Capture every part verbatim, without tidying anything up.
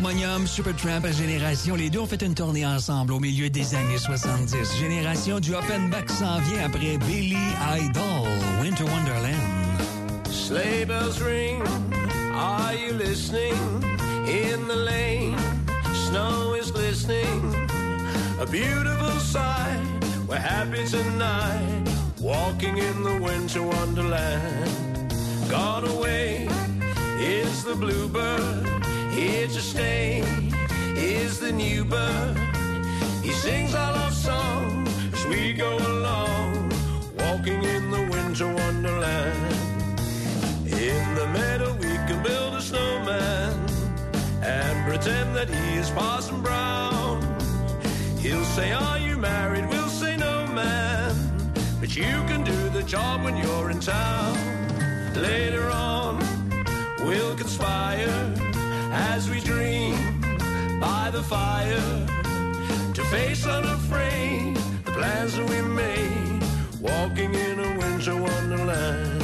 Harmonium, Supertramp et Génération, les deux ont fait une tournée ensemble au milieu des années soixante-dix. Génération du Offenbach s'en vient après Billy Idol, Winter Wonderland. Sleigh bells ring, are you listening? In the lane, snow is glistening. A beautiful sight, we're happy tonight, walking in the winter wonderland. Gone away is the bluebird, here to stay is the new bird. He sings our love song as we go along, walking in the winter wonderland. In the meadow we can build a snowman and pretend that he is Parson Brown. He'll say, are you married? We'll say, no, man. But you can do the job when you're in town. Later on, we'll conspire as we dream by the fire to face unafraid the plans that we made, walking in a winter wonderland.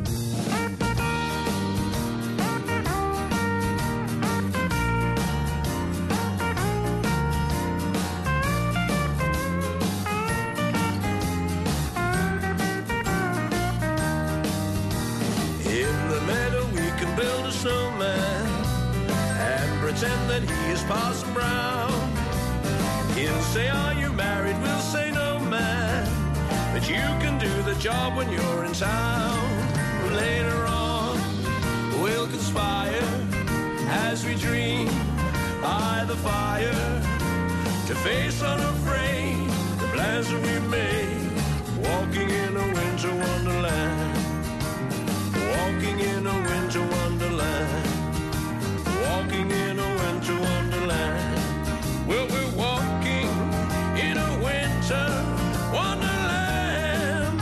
Build a snowman and pretend that he is Parson Brown. He'll say, are you married? We'll say, no, man. But you can do the job when you're in town. Later on, we'll conspire as we dream by the fire to face unafraid the plans that we made, walking in a winter wonderland. Walking in a winter wonderland. Walking in a winter wonderland. Well, we're walking in a winter wonderland.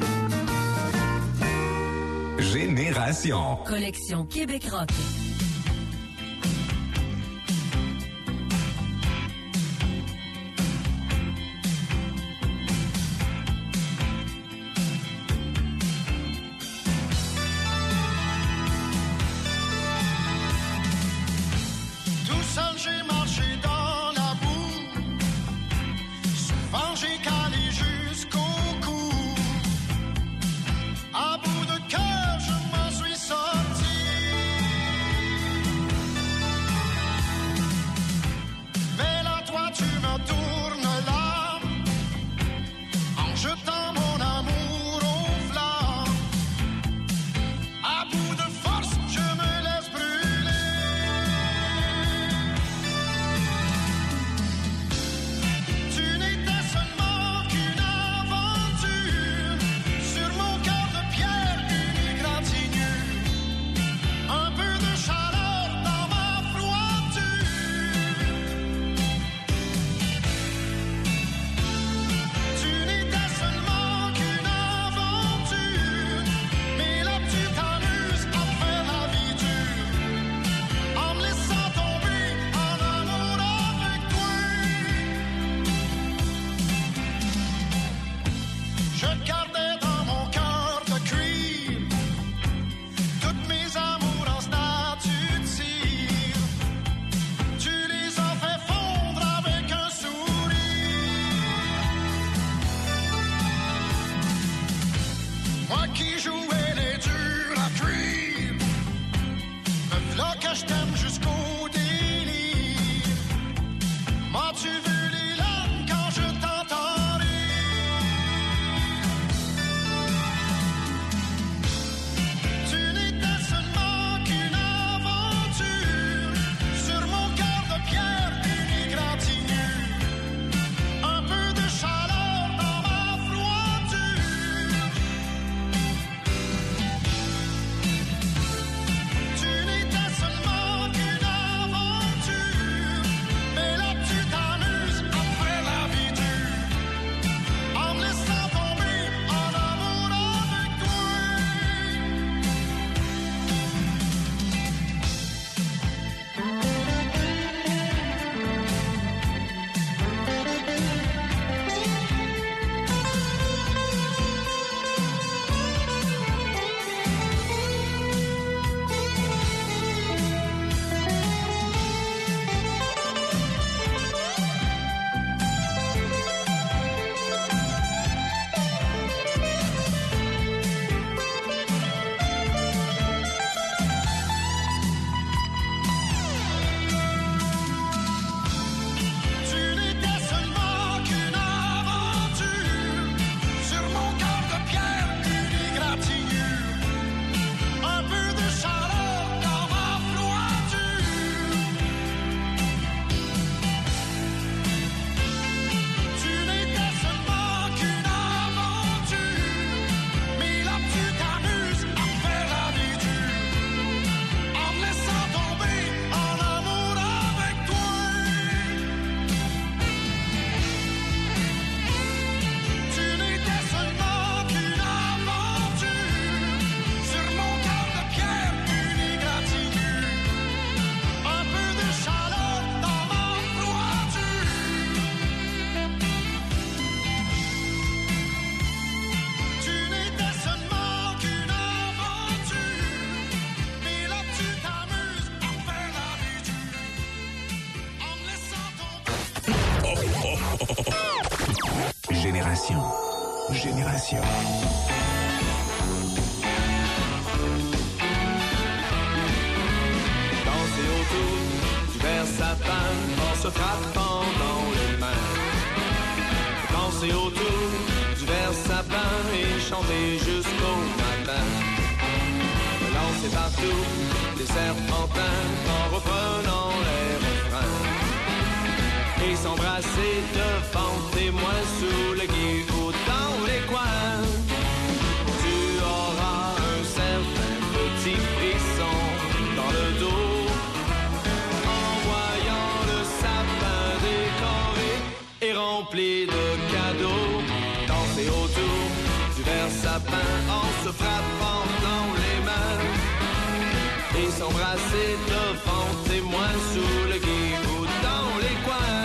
Génération. Collection Québec Rock. Tu n'étais seulement Génération. Génération. Danser autour du verre sapin en se frappant dans les mains. Danser autour du verre sapin et chanter jusqu'au matin. Lancer partout les serpentins en reprenant les refrains. Et s'embrasser devant témoins sous le gui ou dans les coins. Tu auras un certain petit frisson dans le dos en voyant le sapin décoré et rempli de cadeaux. Danser autour du verre sapin en se frappant dans les mains. Et s'embrasser devant témoins sous le gui ou dans les coins.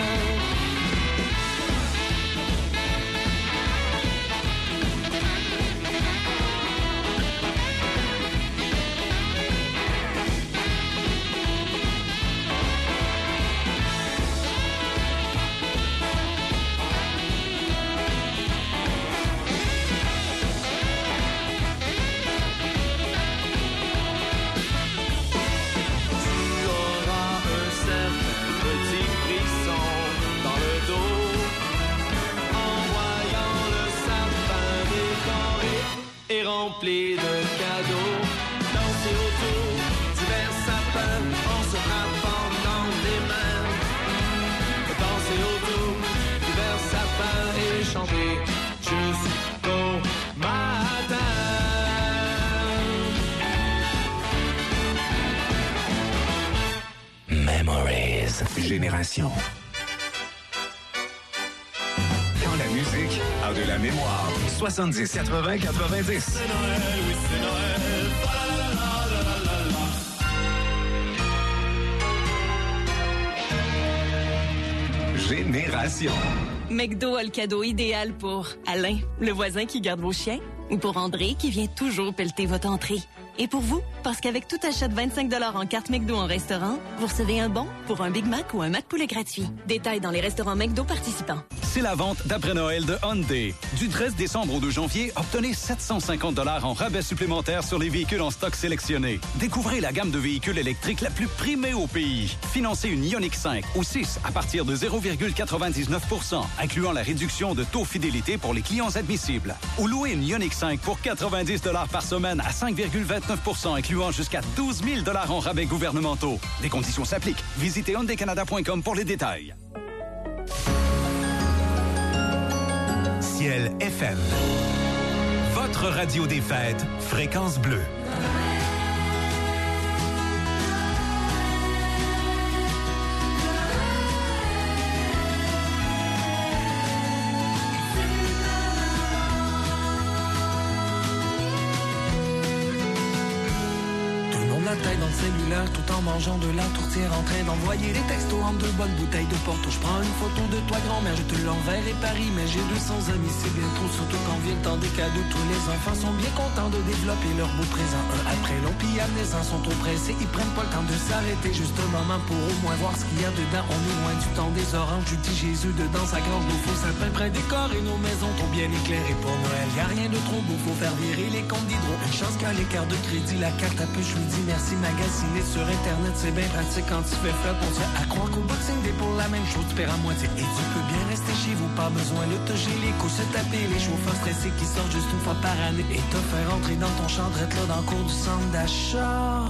Et rempli de cadeaux. Danser autour du verre sapin en se frappant dans les mains. Danser autour du verre sapin et chanter jusqu'au matin. Memories. Génération. Quand la musique a de la mémoire. soixante-dix, quatre-vingts, quatre-vingt-dix. C'est Noël, oui c'est Noël. Génération. McDo a le cadeau idéal pour Alain, le voisin qui garde vos chiens, ou pour André qui vient toujours pelleter votre entrée. Et pour vous, parce qu'avec tout achat de vingt-cinq dollars en carte McDo en restaurant, vous recevez un bon pour un Big Mac ou un Mac poulet gratuit. Détails dans les restaurants McDo participants. C'est la vente d'après Noël de Hyundai. Du treize décembre au deux janvier, obtenez sept cent cinquante dollars en rabais supplémentaires sur les véhicules en stock sélectionnés. Découvrez la gamme de véhicules électriques la plus primée au pays. Financez une Ioniq cinq ou six à partir de zéro virgule quatre-vingt-dix-neuf pour cent, incluant la réduction de taux fidélité pour les clients admissibles. Ou louez une Ioniq cinq pour quatre-vingt-dix dollars par semaine à cinq virgule vingt-neuf pour cent, incluant jusqu'à douze mille dollars en rabais gouvernementaux. Les conditions s'appliquent. Visitez hyundai canada point com pour les détails. Ciel F M. Votre radio des fêtes, Fréquence Bleue. Tête dans le cellulaire tout en mangeant de la tourtière en train d'envoyer des textos en deux bonnes bouteilles de Porto. Je prends une photo de toi grand-mère, je te l'enverrai Paris, mais j'ai deux cents amis, c'est bien trop, surtout quand vient le temps des cadeaux. Tous les enfants sont bien contents de développer leur beau présent un après l'autre, puis à naissance sont trop pressés, ils prennent pas le temps de s'arrêter, juste un moment pour au moins voir ce qu'il y a dedans. On est loin du temps des oranges, du petit Jésus dedans sa grange, nos faux sapins près décorés, nos maisons sont bien éclairées pour Noël. Y a rien de trop beau, faut faire virer les comptes d'hydro. Une chance qu'à l'écart de crédit, la carte à peu, je lui dis merci magasiné sur internet, c'est bien pratique quand tu fais flat. On se fait à croire qu'au Boxing Day pour la même chose, tu perds à moitié. Et tu peux bien rester chez vous, pas besoin de te geler, se taper les chauffeurs stressés qui sortent juste une fois par année. Et te faire rentrer dans ton chandrette là dans le cours du centre d'achat.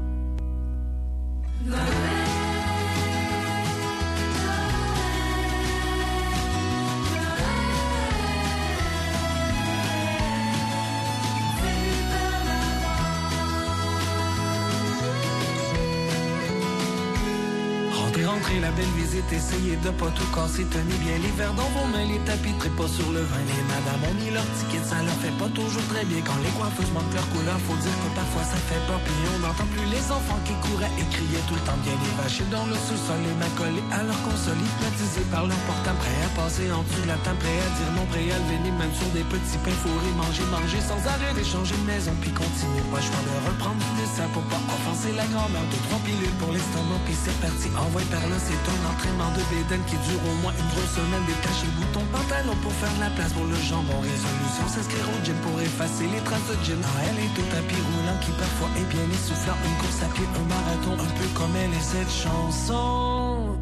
Rentrez la belle visite, essayez de pas tout casser, tenez bien les verres dans vos mains, les tapis, très pas sur le vin. Les madames ont mis leur ticket, ça leur fait pas toujours très bien. Quand les coiffeuses manquent leur couleur, faut dire que parfois ça fait peur. Puis on n'entend plus les enfants qui couraient et criaient tout le temps, bien les vacher dans le sous-sol, les mains collées à leur console, hypnotisés par leur portable, prêts à passer en dessous de la table, prêts à dire non, prêts à lever les même sur des petits pains fourrés, manger, manger sans arrêt, d'échanger de maison, puis continuer. Pas le choix de reprendre du dessert pour pas offenser la grand-mère. Deux, trois pilules pour l'estomac, puis c'est parti, envoie par là, c'est un entraînement de bédaine qui dure au moins une grosse semaine. Détacher le bouton pantalon pour faire de la place pour le jambon. Résolution, s'inscrire au gym pour effacer les traces de gym. Noël est au tapis roulant qui parfois est bien essoufflant. Une course à pied, un marathon, un peu comme elle est cette chanson.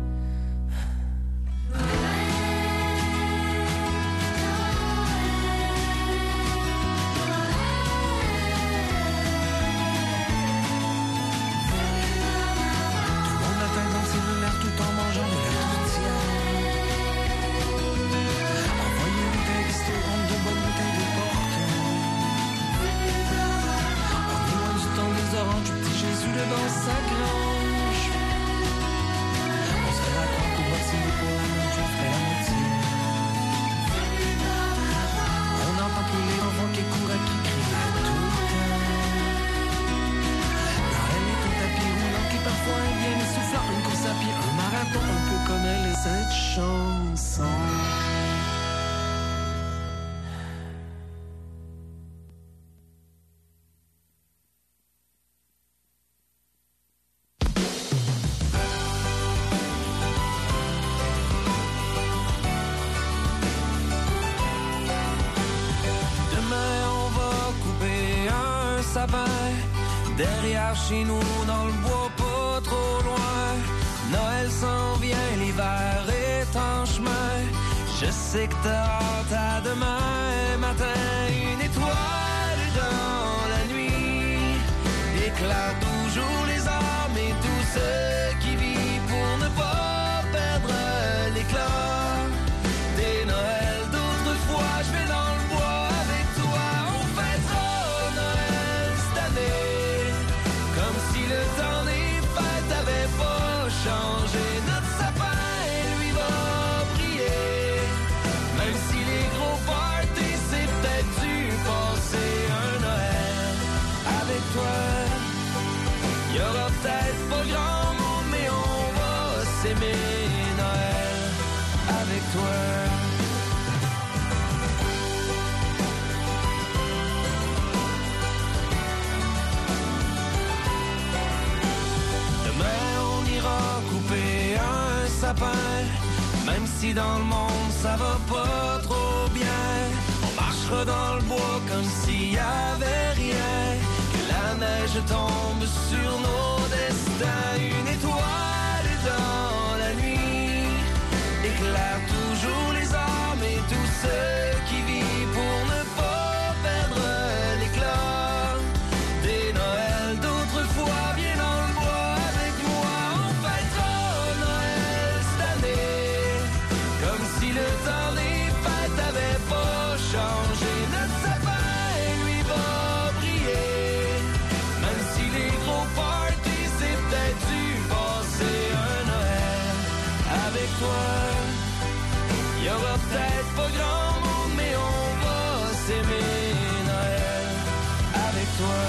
Derrière chez nous, dans le bois, pas trop loin. Noël s'en vient, l'hiver est en chemin. Je sais que t'as hâte à demain matin. Une étoile dans la nuit éclaire toujours les âmes et tous ceux qui vivent pour ne pas perdre l'éclat des Noëls d'autrefois. Je vais dans le bois avec toi, on fêtera Noël cette année, comme si le temps des fêtes avait pas changé. Notre sapin, lui, va briller, même si les gros parties, c'est peut-être dû passer un Noël avec toi. Y'aura peut-être pas grand monde, mais on va s'aimer Noël avec toi. Même si dans le monde ça va pas trop bien, on marchera dans le bois comme s'il y avait rien. Que la neige tombe sur nos destins. Une étoile dans la nuit éclaire toujours les âmes et tous ceux qui vivent pour ne pas perdre l'éclat des Noëls d'autrefois. Viens dans le bois avec moi, on fêtera Noël cette année, comme si le temps des fêtes avait pas changé. Notre sapin, lui, va briller, même si les gros parties, c'est peut-être dû passer un Noël avec toi. Y'aura peut-être pas grand monde, mais on va s'aimer Noël avec toi.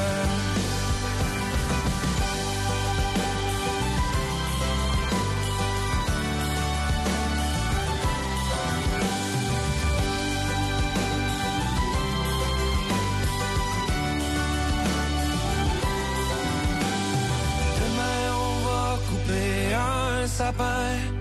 Demain on va couper un sapin,